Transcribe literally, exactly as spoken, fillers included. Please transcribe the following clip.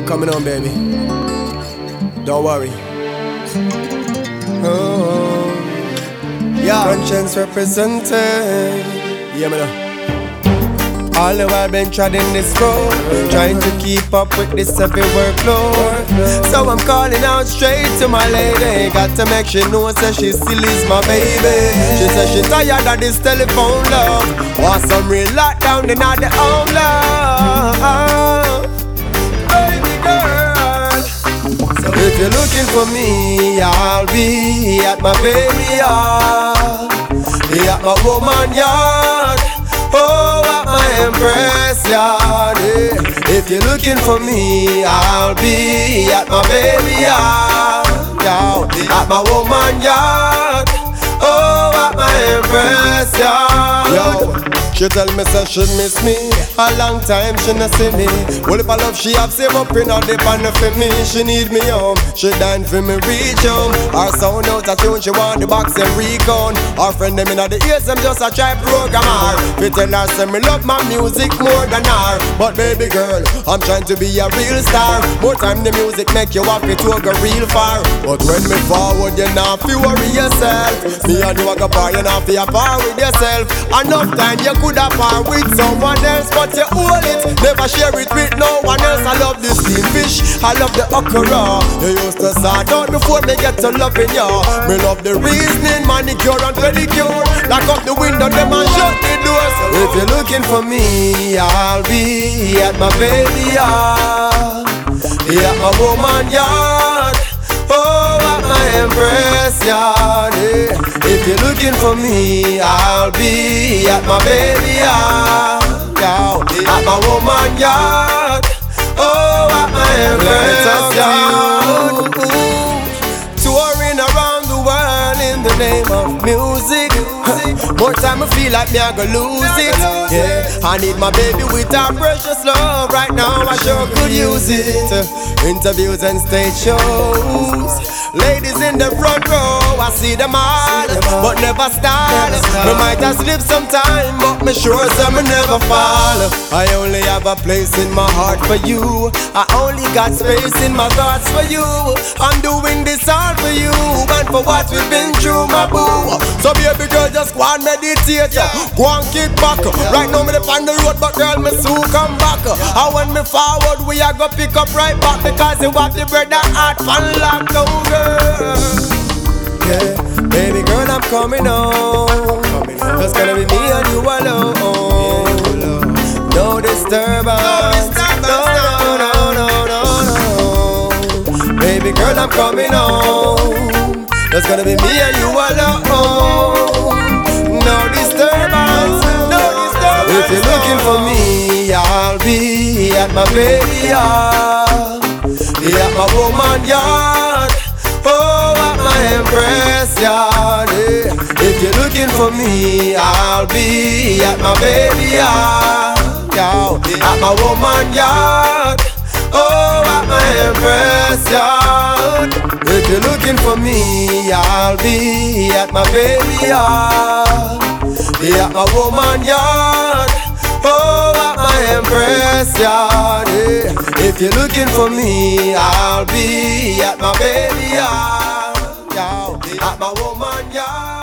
coming on, baby. Don't worry. Oh, yeah. Conscience represented. Yeah, man. All the while been treading this road, trying to keep up with this heavy workload. So I'm calling out straight to my lady. Got to make sure she knows that she still is my baby. She says she tired of this telephone love. Want some real lockdown in all the home love. Baby girl, so if you're looking for me, I'll be at my baby yard, be at my woman yard. Oh, at my Empress yard, yeah. If you're looking for me, I'll be at my baby yard, yeah. At my woman yard. Oh, at my Empress yard. Yo, she tell me say she miss me. A long time she not see me. Well, if I love she have save up in all the banner for me. She need me home, she dying for me reach home. Her sound out a tune, she want the box and recon. Her friend them in the ears, them just a try program her. We tell her say me love my music more than her. But baby girl, I'm trying to be a real star. More time the music make you walk it to go real far. But when me forward, you not feel worry yourself. Me and you a go par, you not feel par with yourself. Enough time you could have par with someone else, but you hold it, never share it with no one else. I love the steamed fish, I love the okra. You used to start out before me get to loving you. Me love the reasoning, manicure and pedicure. Lock up the window, them and shut the doors. If you're looking for me, I'll be at my baby yard, be at my woman yard. Oh, at my Empress yard, yeah. If you're looking for me, I'll be at my baby yard, yeah. At my woman yard. Oh, at my Empress yard. Touring around the world in the name of music. More time I feel like me I go lose it. Yeah, I need my baby with our precious love. Right now I sure could use it. Interviews and stage shows, ladies in the front row, I see them all, but never start. Me might have slipped sometime, but me sure some me never fall. I only have a place in my heart for you. I only got space in my thoughts for you. I'm doing this all for you and for what we've been through, my boo. So baby girl, just go and meditate, go and kick back. Right now me dey on the road, but girl me soon come back. And when me forward, we a go pick up right back, because you have the bread and heart and lockdown, girl. Yeah, baby girl, I'm coming home. It's gonna be me and you alone. No disturbance, no, no, no, no, no, no. Baby girl, I'm coming home. It's gonna be me and you alone. No disturbance, no disturbance. If you're looking for me, I'll be at my baby yard, be at my woman yard. Oh, at my Empress yard, yeah. If you're looking for me, I'll be at my baby yard, yeah. At my woman yard. Oh, at my Empress yard. If you're looking for me, I'll be at my baby yard, be at my woman yard. Oh, at my Empress yard, yeah. If you're looking for me, I'll be at my baby yard, yeah. At my woman yard.